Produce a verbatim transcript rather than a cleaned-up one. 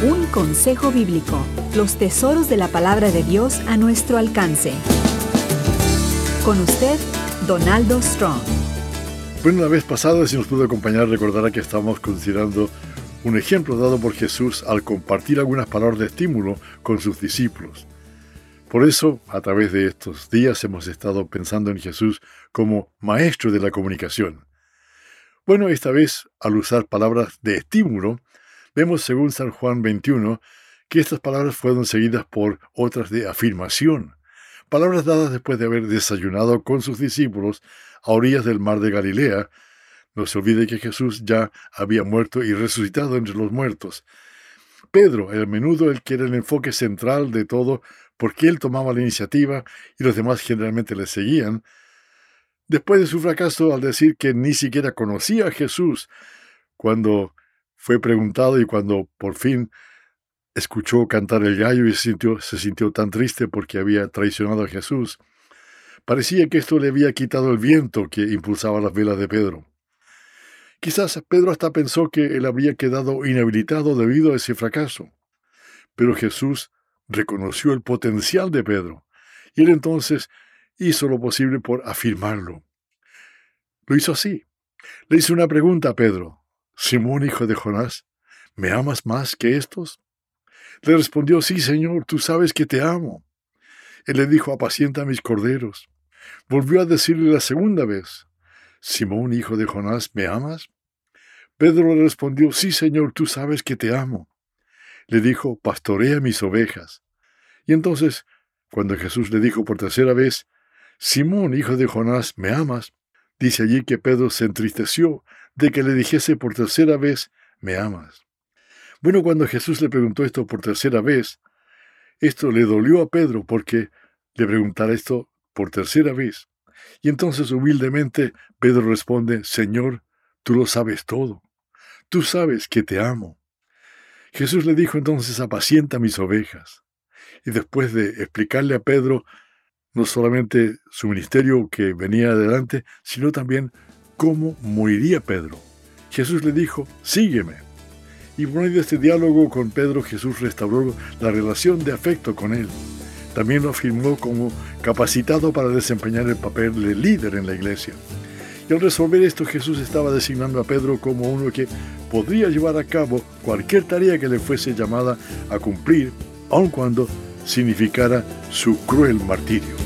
Un consejo bíblico. Los tesoros de la palabra de Dios a nuestro alcance. Con usted, Donaldo Strong. Bueno, la vez pasada, si nos pudo acompañar, recordará que estamos considerando un ejemplo dado por Jesús al compartir algunas palabras de estímulo con sus discípulos. Por eso, a través de estos días hemos estado pensando en Jesús como maestro de la comunicación. Bueno, esta vez, al usar palabras de estímulo, vemos según San Juan veintiuno que estas palabras fueron seguidas por otras de afirmación. Palabras dadas después de haber desayunado con sus discípulos a orillas del mar de Galilea. No se olvide que Jesús ya había muerto y resucitado entre los muertos. Pedro, a menudo el que era el enfoque central de todo, porque él tomaba la iniciativa y los demás generalmente le seguían. Después de su fracaso al decir que ni siquiera conocía a Jesús, cuando fue preguntado y cuando por fin escuchó cantar el gallo y se sintió, se sintió tan triste porque había traicionado a Jesús, parecía que esto le había quitado el viento que impulsaba las velas de Pedro. Quizás Pedro hasta pensó que él había quedado inhabilitado debido a ese fracaso. Pero Jesús reconoció el potencial de Pedro, y él entonces hizo lo posible por afirmarlo. Lo hizo así. Le hizo una pregunta a Pedro: Simón, hijo de Jonás, ¿me amas más que estos? Le respondió: sí, Señor, tú sabes que te amo. Él le dijo: apacienta mis corderos. Volvió a decirle la segunda vez: Simón, hijo de Jonás, ¿me amas? Pedro le respondió: sí, Señor, tú sabes que te amo. Le dijo: pastorea mis ovejas. Y entonces, cuando Jesús le dijo por tercera vez: Simón, hijo de Jonás, ¿me amas? Dice allí que Pedro se entristeció de que le dijese por tercera vez: ¿me amas? Bueno, cuando Jesús le preguntó esto por tercera vez, esto le dolió a Pedro porque le preguntara esto por tercera vez. Y entonces humildemente Pedro responde: Señor, tú lo sabes todo. Tú sabes que te amo. Jesús le dijo entonces: apacienta mis ovejas. Y después de explicarle a Pedro no solamente su ministerio que venía adelante, sino también cómo moriría Pedro, Jesús le dijo: sígueme. Y por medio de este diálogo con Pedro, Jesús restauró la relación de afecto con él. También lo afirmó como capacitado para desempeñar el papel de líder en la iglesia. Y al resolver esto, Jesús estaba designando a Pedro como uno que podría llevar a cabo cualquier tarea que le fuese llamada a cumplir, aun cuando significara su cruel martirio.